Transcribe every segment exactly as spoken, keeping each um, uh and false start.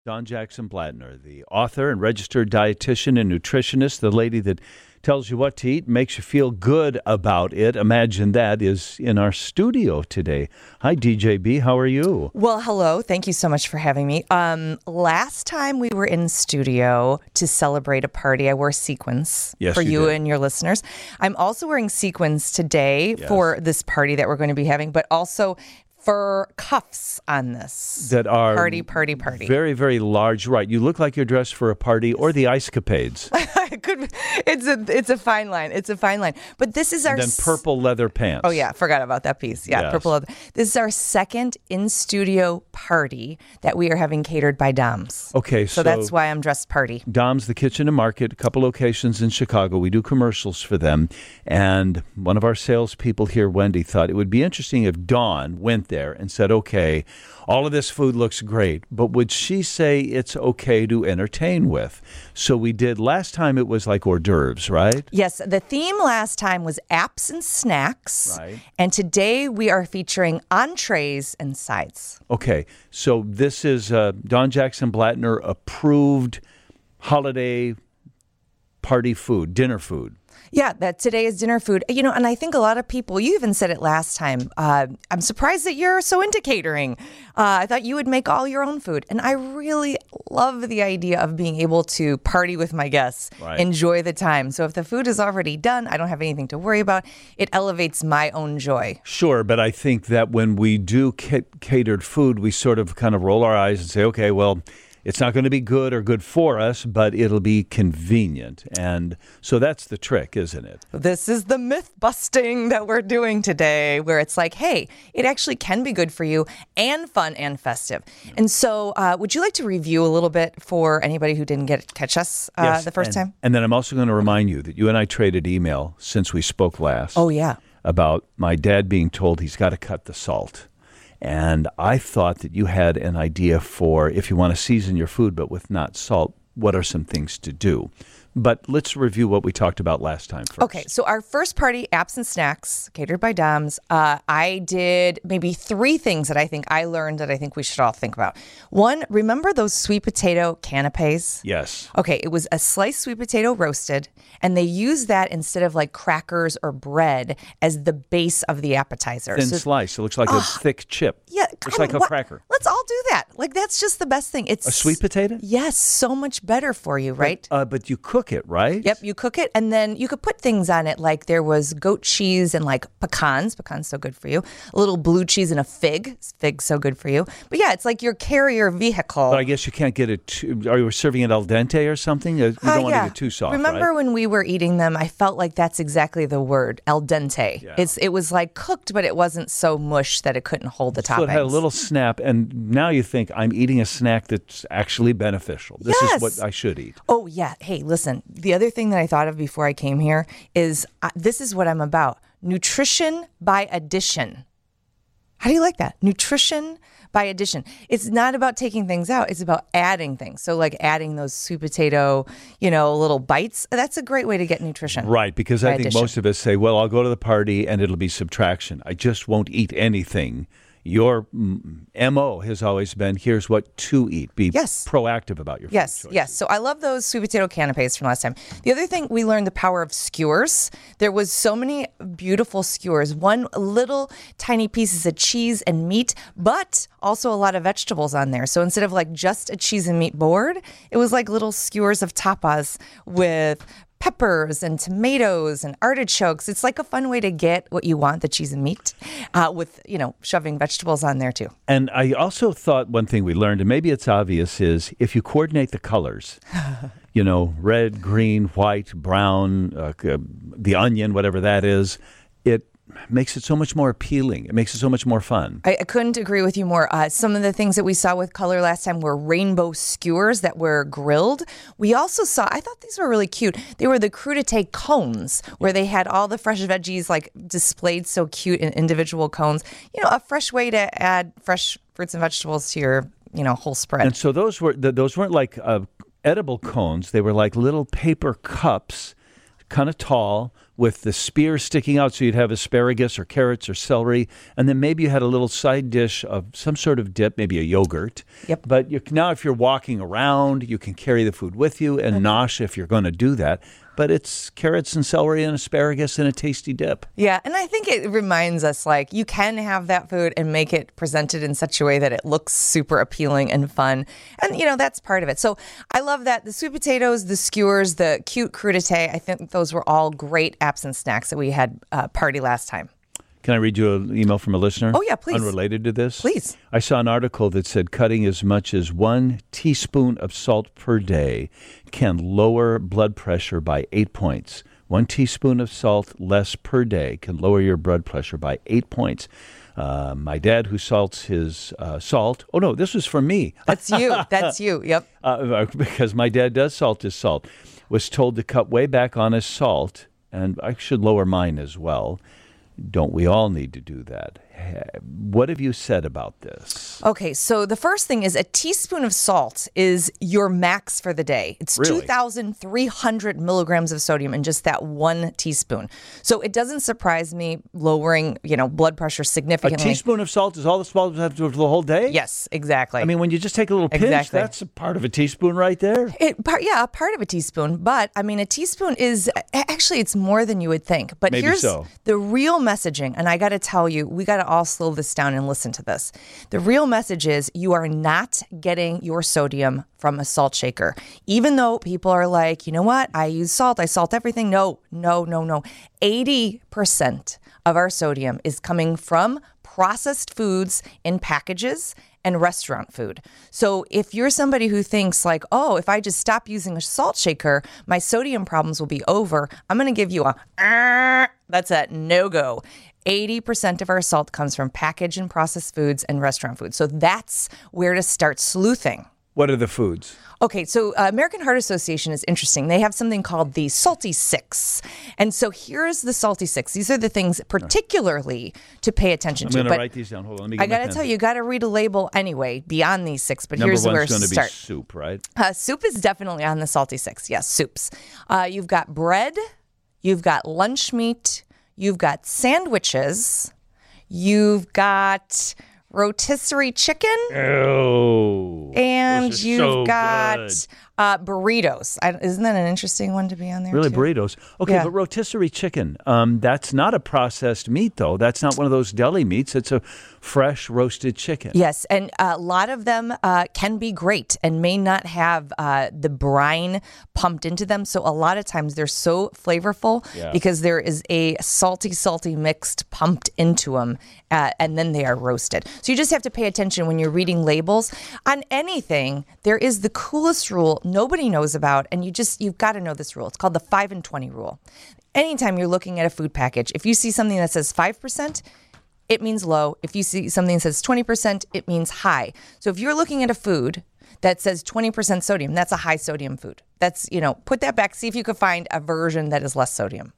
Dawn Jackson Blattner, the author and registered dietitian and nutritionist, the lady that tells you what to eat, makes you feel good about it. Imagine that, is in our studio today. Hi, D J B. How are you? Well, hello. Thank you so much for having me. Um, last time we were in studio to celebrate a party, I wore sequins yes, for you, you did. and your listeners. I'm also wearing sequins today yes. for this party that we're going to be having, but also fur cuffs on this. That are party, party, party. Very, very large. Right. You look like you're dressed for a party or the Ice Capades. It could be, it's a it's a fine line. It's a fine line. But this is our and then purple leather pants. Oh yeah, forgot about that piece. Yeah, yes. purple leather. This is our second in studio party that we are having catered by Dom's. Okay, so, so that's why I'm dressed party. Dom's, the Kitchen and Market, a couple locations in Chicago. We do commercials for them, and one of our salespeople here, Wendy, thought it would be interesting if Dawn went there and said, "Okay, all of this food looks great, but would she say it's okay to entertain with?" So we did. Last time it was like hors d'oeuvres, right? Yes, the theme last time was apps and snacks. Right. And today we are featuring entrees and sides. Okay, so this is uh, Dawn Jackson Blattner approved holiday party food, dinner food. Yeah, that today is dinner food. You know, and I think a lot of people, you even said it last time, uh, I'm surprised that you're so into catering. Uh, I thought you would make all your own food. And I really love the idea of being able to party with my guests, right. Enjoy the time. So if the food is already done, I don't have anything to worry about. It elevates my own joy. Sure, but I think that when we do ca- catered food, we sort of kind of roll our eyes and say, okay, well, it's not going to be good or good for us, but it'll be convenient. And so that's the trick, isn't it? This is the myth busting that we're doing today, where it's like, hey, it actually can be good for you and fun and festive. Yeah. And so uh, would you like to review a little bit for anybody who didn't get catch us uh, yes, the first and, time? And then I'm also going to remind you that you and I traded email since we spoke last. Oh, yeah. About my dad being told he's got to cut the salt. And I thought that you had an idea for if you want to season your food but with not salt, what are some things to do? But let's review what we talked about last time first. Okay, so our first party, apps and snacks, catered by Dom's. Uh, I did maybe three things that I think I learned that I think we should all think about. One, remember those sweet potato canapes? Yes. Okay, it was a sliced sweet potato roasted, and they used that instead of like crackers or bread as the base of the appetizer. Thin so, slice. It looks like oh, a thick chip. Yeah. Looks I like mean, a what? cracker. Let's all do that. Like, that's just the best thing. It's a sweet potato? Yes, so much better for you, right? But, uh, but you cook it, right? Yep, you cook it, and then you could put things on it, like there was goat cheese and like pecans. Pecans so good for you. A little blue cheese and a fig. Fig so good for you. But yeah, it's like your carrier vehicle. But I guess you can't get it too, are you serving it al dente or something? You don't uh, want yeah. to get too soft, Remember right? when we were eating them, I felt like that's exactly the word, al dente. Yeah. It's It was like cooked, but it wasn't so mush that it couldn't hold the toppings. So it had a little snap, and now you think, I'm eating a snack that's actually beneficial. This yes. is what I should eat. Oh, yeah. Hey, listen, the other thing that I thought of before I came here is uh, this is what I'm about. Nutrition by addition. How do you like that? Nutrition by addition. It's not about taking things out. It's about adding things. So like adding those sweet potato, you know, little bites. That's a great way to get nutrition. Right, because I think addition. most of us say, well, I'll go to the party and it'll be subtraction. I just won't eat anything. Your M O has always been, here's what to eat. Be yes. proactive about your food Yes, choices. yes. So I love those sweet potato canapes from last time. The other thing, we learned the power of skewers. There was so many beautiful skewers. One little tiny pieces of cheese and meat, but also a lot of vegetables on there. So instead of like just a cheese and meat board, it was like little skewers of tapas with peppers and tomatoes and artichokes. It's like a fun way to get what you want, the cheese and meat, uh, with, you know, shoving vegetables on there too. And I also thought one thing we learned, and maybe it's obvious, is if you coordinate the colors, you know, red, green, white, brown, uh, the onion, whatever that is, it makes it so much more appealing. It makes it so much more fun. I, I couldn't agree with you more. Uh, some of the things that we saw with color last time were rainbow skewers that were grilled. We also saw, I thought these were really cute. They were the crudité cones, where they had all the fresh veggies like displayed so cute in individual cones. You know, a fresh way to add fresh fruits and vegetables to your, you know, whole spread. And so those were those weren't like uh, edible cones. They were like little paper cups, kind of tall, with the spear sticking out, so you'd have asparagus or carrots or celery, and then maybe you had a little side dish of some sort of dip, maybe a yogurt. Yep. But you, now if you're walking around, you can carry the food with you and nosh if you're going to do that. But it's carrots and celery and asparagus and a tasty dip. Yeah, and I think it reminds us, like, you can have that food and make it presented in such a way that it looks super appealing and fun. And, you know, that's part of it. So I love that. The sweet potatoes, the skewers, the cute crudité, I think those were all great absent snacks that we had uh, party last time. Can I read you an email from a listener? Oh, yeah, please. Unrelated to this? Please. I saw an article that said cutting as much as one teaspoon of salt per day can lower blood pressure by eight points. One teaspoon of salt less per day can lower your blood pressure by eight points. Uh, my dad, who salts his uh, salt, oh, no, this was for me. That's you. That's you. Yep. Uh, because my dad does salt his salt, was told to cut way back on his salt, and I should lower mine as well. Don't we all need to do that? What have you said about this? Okay, so the first thing is a teaspoon of salt is your max for the day. It's Really? two thousand three hundred milligrams of sodium in just that one teaspoon. So it doesn't surprise me lowering, you know, blood pressure A significantly. teaspoon of salt is all the salt you have to do for the whole day? Yes, exactly. I mean, when you just take a little pinch, Exactly. that's a part of a teaspoon right there. It, part, yeah, a part of a teaspoon, but I mean, a teaspoon is actually it's more than you would think. But Maybe here's so. the real messaging, and I got to tell you, we got to all slow this down and listen to this. The real message is you are not getting your sodium from a salt shaker. Even though people are like, you know what, I use salt, I salt everything. No, no, no, no. eighty percent of our sodium is coming from processed foods in packages and restaurant food. So if you're somebody who thinks like, oh, if I just stop using a salt shaker, my sodium problems will be over, I'm going to give you a, "Arr." That's a no-go. eighty percent of our salt comes from packaged and processed foods and restaurant food. So that's where to start sleuthing. What are the foods? Okay, so uh, American Heart Association is interesting. They have something called the Salty Six. And so here's the Salty Six. These are the things particularly to pay attention I'm to. going to But write these down. Hold on. Let me get I my got to pen. tell you, you got to read a label anyway beyond these six. But Number here's where one's to going to be start. soup, right? Uh, soup is definitely on the Salty Six. Yes, soups. Uh, you've got bread. You've got lunch meat. You've got sandwiches. You've got rotisserie chicken. Oh. And those are you've so got good. uh, burritos. I, isn't that an interesting one to be on there? Really, too? burritos. Okay, Yeah. but rotisserie chicken, um, that's not a processed meat, though. That's not one of those deli meats. It's a fresh roasted chicken. Yes, and a lot of them uh, can be great and may not have uh, the brine pumped into them. So a lot of times they're so flavorful Yeah. because there is a salty, salty mixed pumped into them, uh, and then they are roasted. So you just have to pay attention when you're reading labels on anything. There is the coolest rule nobody knows about, and you just you've got to know this rule. It's called the five and twenty rule. Anytime you're looking at a food package, if you see something that says five percent, it means low. If you see something that says twenty percent, it means high. So if you're looking at a food that says twenty percent sodium, that's a high sodium food. That's, you know, put that back. See if you could find a version that is less sodium.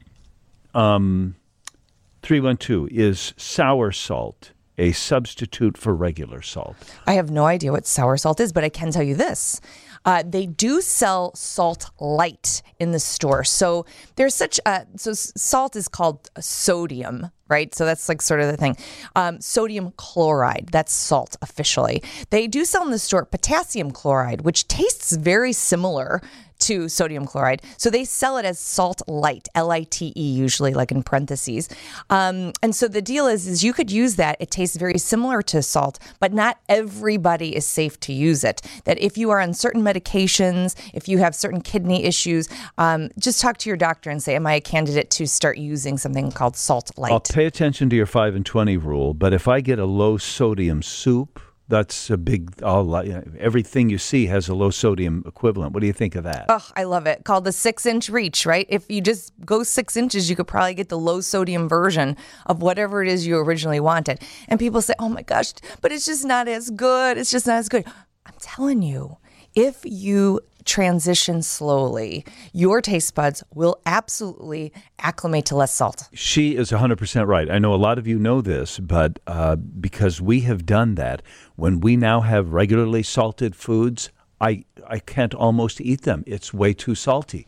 three one two, is sour salt a substitute for regular salt? I have no idea what sour salt is, but I can tell you this. Uh, they do sell salt light in the store. So there's such a, so s- salt is called sodium, right? So that's like sort of the thing. Um, sodium chloride, that's salt officially. They do sell in the store potassium chloride, which tastes very similar to sodium chloride. So they sell it as salt light, L I T E usually, like in parentheses. Um, and so the deal is, is you could use that. It tastes very similar to salt, but not everybody is safe to use it. That if you are on certain medications, if you have certain kidney issues, um, just talk to your doctor and say, am I a candidate to start using something called salt light? I'll pay attention to your five and twenty rule, but if I get a low sodium soup, that's a big, I'll, you know, everything you see has a low sodium equivalent. What do you think of that? Oh, I love it. Called the six inch reach, right? If you just go six inches, you could probably get the low sodium version of whatever it is you originally wanted. And people say, oh my gosh, but it's just not as good. It's just not as good. I'm telling you, if you transition slowly, your taste buds will absolutely acclimate to less salt. She is one hundred percent right. I know a lot of you know this, but uh, because we have done that, when we now have regularly salted foods, I, I can't almost eat them. It's way too salty.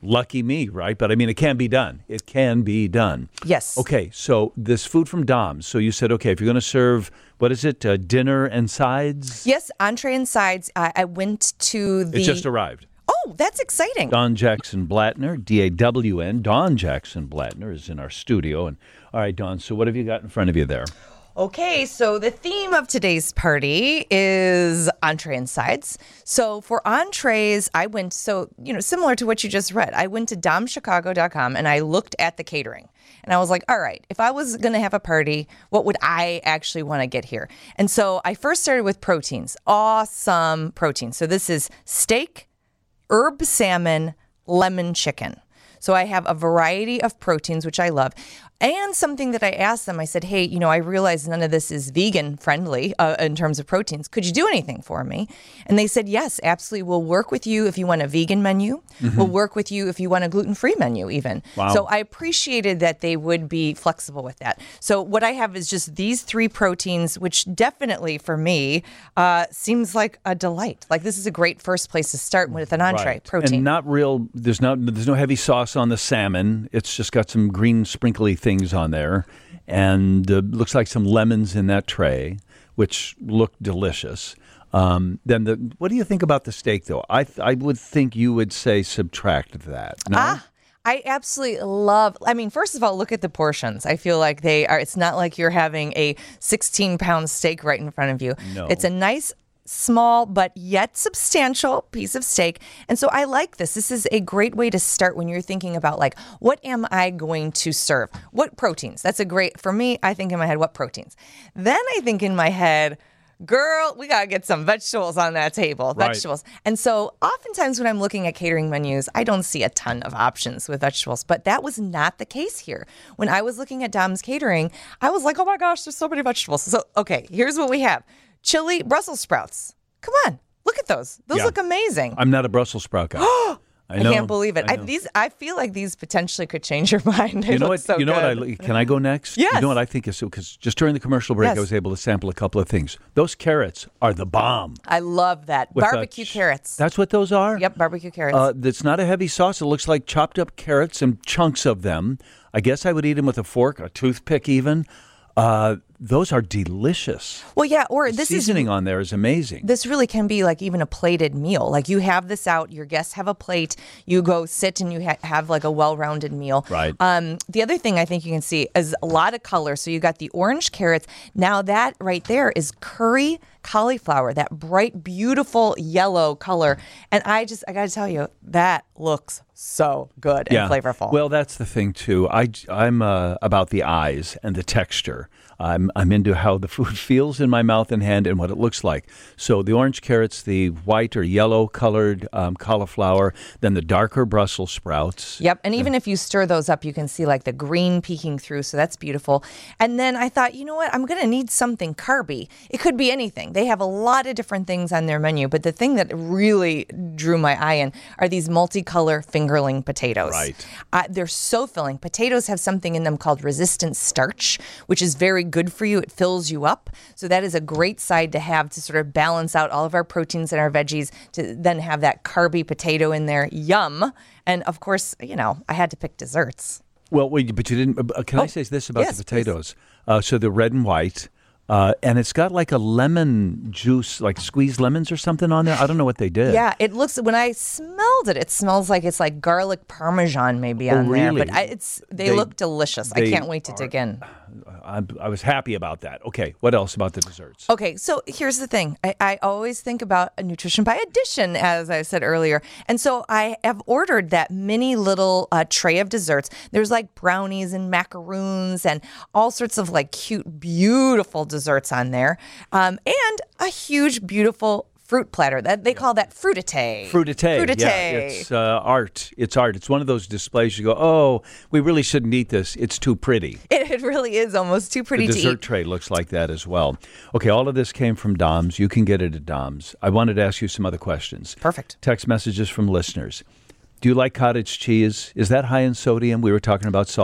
Lucky me, right? But I mean, it can be done. It can be done. Yes. Okay, so this food from Dom's. So you said, okay, if you're going to serve, what is it, uh, dinner and sides? Yes, entree and sides. I, I went to the. It just arrived. Oh, that's exciting. Don Jackson Blattner, D A W N. Don Jackson Blattner is in our studio. And all right, Don, so what have you got in front of you there? Okay, so the theme of today's party is entree and sides. So for entrees, I went, so, you know, similar to what you just read, I went to dom chicago dot com and I looked at the catering. And I was like, all right, if I was going to have a party, what would I actually want to get here? And so I first started with proteins, awesome proteins. So this is steak, herb salmon, lemon chicken. So I have a variety of proteins, which I love. And something that I asked them, I said, hey, you know, I realize none of this is vegan friendly uh, in terms of proteins. Could you do anything for me? And they said, yes, absolutely. We'll work with you if you want a vegan menu. Mm-hmm. We'll work with you if you want a gluten-free menu even. Wow. So I appreciated that they would be flexible with that. So what I have is just these three proteins, which definitely for me uh, seems like a delight. Like this is a great first place to start with an entree, Right. protein. And not real, there's not, there's no heavy sauce on the salmon. It's just got some green sprinkly things on there. And uh, looks like some lemons in that tray, which look delicious. Um, then the, what do you think about the steak, though? I th- I would think you would say subtract that. No? Ah, I absolutely love, I mean, first of all, look at the portions. I feel like they are, it's not like you're having a sixteen pound steak right in front of you. No. It's a nice, small, but yet substantial piece of steak. And so I like this. This is a great way to start when you're thinking about like, what am I going to serve? What proteins? That's a great, for me, I think in my head, what proteins? Then I think in my head, girl, we got to get some vegetables on that table. Right. Vegetables. And so oftentimes when I'm looking at catering menus, I don't see a ton of options with vegetables, but that was not the case here. When I was looking at Dom's Catering, I was like, oh my gosh, there's so many vegetables. So, okay, here's what we have. Chili Brussels sprouts. Come on, look at those. Those Yeah. look amazing. I'm not a Brussels sprout guy. I, I know, can't believe it. I I, know. these, I feel like these potentially could change your mind. They You know look what? so you know good. what? I can I go next? Yes. You know what I think is because just during the commercial break, Yes. I was able to sample a couple of things. Those carrots are the bomb. I love that. With, uh, Barbecue ch- carrots. That's what those are. Yep, barbecue carrots. Uh, that's not a heavy sauce. It looks like chopped up carrots and chunks of them. I guess I would eat them with a fork, a toothpick, even. Uh, those are delicious. well, yeah, or The this is seasoning on there is amazing. this really can be like even a plated meal. Like you have this out, your guests have a plate, you go sit and you ha- have like a well-rounded meal. Right. Um, the other thing I think you can see is a lot of color. So you got the orange carrots. Now that right there is curry cauliflower, that bright, beautiful yellow color. And I just, I got to tell you, that looks so good and flavorful. Well, that's the thing too. I I'm uh, about the eyes and the texture. I'm I'm into how the food feels in my mouth and hand and what it looks like. So the orange carrots, the white or yellow colored um, cauliflower, then the darker Brussels sprouts. Yep. And even if you stir those up, you can see like the green peeking through. So that's beautiful. And then I thought, you know what? I'm going to need something carby. It could be anything. They have a lot of different things on their menu. But the thing that really drew my eye in are these multicolor fingerling potatoes. Right. Uh, they're so filling. Potatoes have something in them called resistant starch, which is very good for you. It fills you up. So that is a great side to have to sort of balance out all of our proteins and our veggies to then have that carby potato in there. Yum. And of course, you know, I had to pick desserts. Well, wait, but you didn't. Uh, can I Oh, say this about yes, the potatoes? Uh, so the red and white. Uh, and it's got like a lemon juice, like squeezed lemons or something on there. I don't know what they did. Yeah, it looks, when I smelled it, it smells like it's like garlic parmesan maybe Oh, on there. really? But I, it's they, They- look delicious. I they can't wait to dig in. I, I was happy about that. Okay, what else about the desserts? Okay, so here's the thing. I, I always think about a nutrition by addition, as I said earlier. And so I have ordered that mini little uh, tray of desserts. There's like brownies and macaroons and all sorts of like cute, beautiful desserts on there. Um, and a huge, beautiful fruit platter. That they call that fruitite. Fruitite. Fruitite. Yeah, it's uh, art. It's art. It's one of those displays you go, oh, we really shouldn't eat this. It's too pretty. It, it really is almost too pretty The to dessert eat. tray looks like that as well. Okay, all of this came from Dom's. You can get it at Dom's. I wanted to ask you some other questions. Perfect. Text messages from listeners. Do you like cottage cheese? Is that high in sodium? We were talking about salt.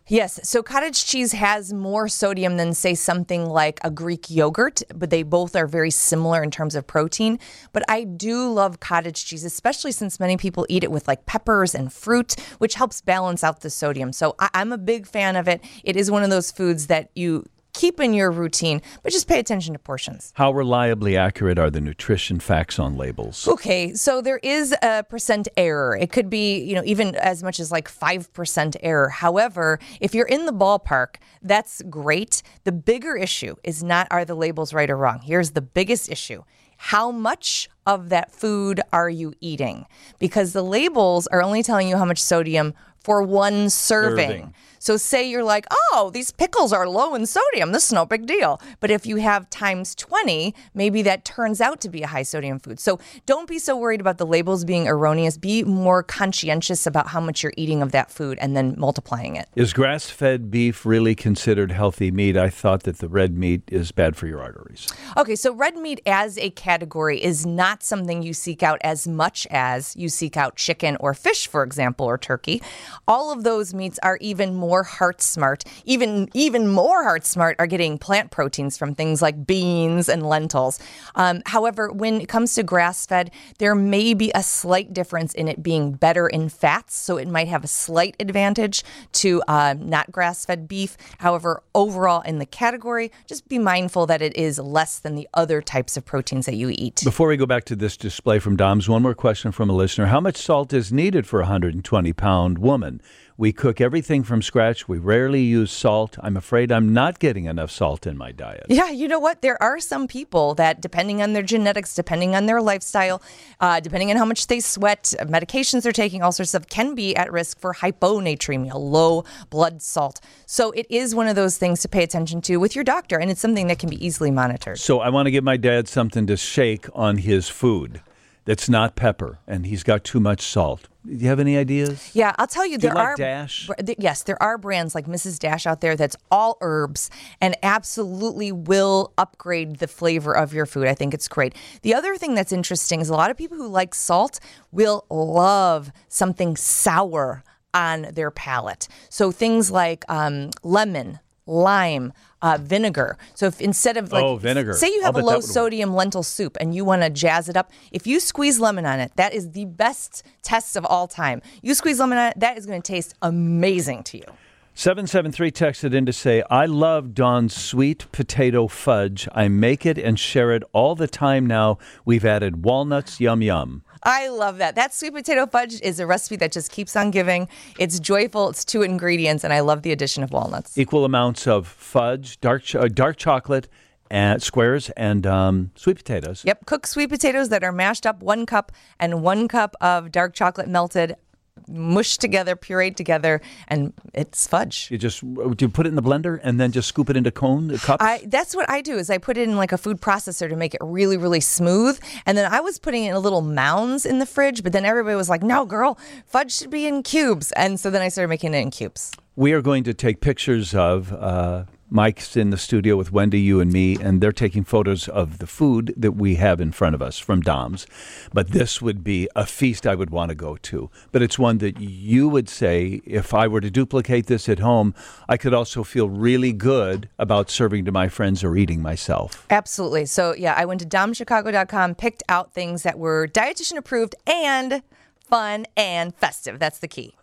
Yes. So cottage cheese has more sodium than, say, something like a Greek yogurt, but they both are very similar in terms of protein. But I do love cottage cheese, especially since many people eat it with like peppers and fruit, which helps balance out the sodium. So I- I'm a big fan of it. It is one of those foods that you keep in your routine, but just pay attention to portions. How reliably accurate are the nutrition facts on labels? Okay, so there is a percent error. It could be, you know, even as much as like five percent error. However, if you're in the ballpark, that's great. The bigger issue is not are the labels right or wrong. Here's the biggest issue. How much of that food are you eating? Because the labels are only telling you how much sodium for one serving. Serving. So say you're like, oh, these pickles are low in sodium. This is no big deal. But if you have times twenty, maybe that turns out to be a high sodium food. So don't be so worried about the labels being erroneous. Be more conscientious about how much you're eating of that food and then multiplying it. Is grass-fed beef really considered healthy meat? I thought that the red meat is bad for your arteries. Okay, so red meat as a category is not something you seek out as much as you seek out chicken or fish, for example, or turkey. All of those meats are even more heart smart. Even even more heart smart are getting plant proteins from things like beans and lentils. Um, however, when it comes to grass-fed, there may be a slight difference in it being better in fats, so it might have a slight advantage to uh, not grass-fed beef. However, overall in the category, just be mindful that it is less than the other types of proteins that you eat. Before we go back to this display from Dom's, one more question from a listener. How much salt is needed for a one hundred twenty pound woman? We cook everything from scratch. We rarely use salt. I'm afraid I'm not getting enough salt in my diet. Yeah, you know what? There are some people that, depending on their genetics, depending on their lifestyle, uh, depending on how much they sweat, medications they're taking, all sorts of stuff, can be at risk for hyponatremia, low blood salt. So it is one of those things to pay attention to with your doctor, and it's something that can be easily monitored. So I want to give my dad something to shake on his food that's not pepper, and he's got too much salt. Do you have any ideas? Yeah, I'll tell you, Do there you like are Dash? br- th- yes, there are brands like Missus Dash out there that's all herbs and absolutely will upgrade the flavor of your food. I think it's great. The other thing that's interesting is a lot of people who like salt will love something sour on their palate. So things like um, lemon, lime, uh, vinegar. So if instead of like, Oh, vinegar. say you I'll have a bet that low would work. sodium lentil soup and you want to jazz it up, if you squeeze lemon on it, that is the best test of all time. You squeeze lemon on it, that is going to taste amazing to you. seven seven three texted in to say, I love Dawn's sweet potato fudge. I make it and share it all the time now. We've added walnuts, yum, yum. I love that. That sweet potato fudge is a recipe that just keeps on giving. It's joyful. It's two ingredients, and I love the addition of walnuts. Equal amounts of fudge, dark ch- uh, dark chocolate, and squares, and um, sweet potatoes. Yep, cooked sweet potatoes that are mashed up, one cup, and one cup of dark chocolate melted, mushed together, pureed together, and it's fudge. You just do you put it in the blender and then just scoop it into cone cups? I, that's what I do is I put it in like a food processor to make it really, really smooth. And then I was putting it in little mounds in the fridge, but then everybody was like, no, girl, fudge should be in cubes. And so then I started making it in cubes. We are going to take pictures of uh, Mike's in the studio with Wendy, you and me, and they're taking photos of the food that we have in front of us from Dom's. But this would be a feast I would want to go to. But it's one that you would say, if I were to duplicate this at home, I could also feel really good about serving to my friends or eating myself. Absolutely. So, yeah, I went to dom chicago dot com, picked out things that were dietitian approved and fun and festive. That's the key.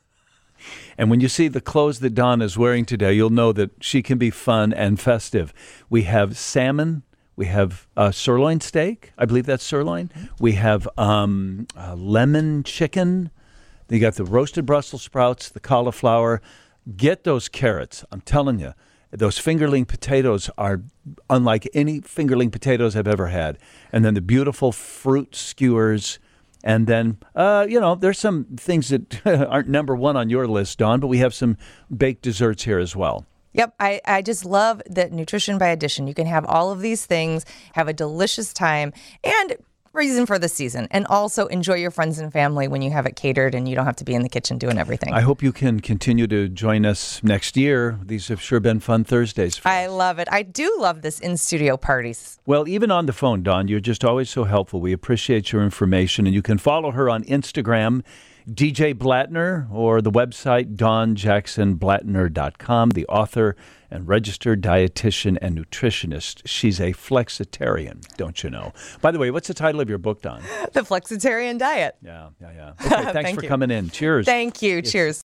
And when you see the clothes that Dawn is wearing today, you'll know that she can be fun and festive. We have salmon. We have uh, sirloin steak. I believe that's sirloin. We have um, uh, lemon chicken. Then you got the roasted Brussels sprouts, the cauliflower. Get those carrots. I'm telling you, those fingerling potatoes are unlike any fingerling potatoes I've ever had. And then the beautiful fruit skewers. And then, uh, you know, there's some things that aren't number one on your list, Dawn, but we have some baked desserts here as well. Yep, I, I just love the nutrition by addition. You can have all of these things, have a delicious time, and reason for the season. And also enjoy your friends and family when you have it catered and you don't have to be in the kitchen doing everything. I hope you can continue to join us next year. These have sure been fun Thursdays for I us. love it. I do love this in-studio parties. Well, even on the phone, Dawn, you're just always so helpful. We appreciate your information. And you can follow her on Instagram D J Blattner, or the website dawn jackson blattner dot com, the author and registered dietitian and nutritionist. She's a flexitarian, don't you know? By the way, what's the title of your book, Dawn? The Flexitarian Diet. Yeah, yeah, yeah. Okay, thanks Thank for you. coming in. Cheers. Thank you. Cheers.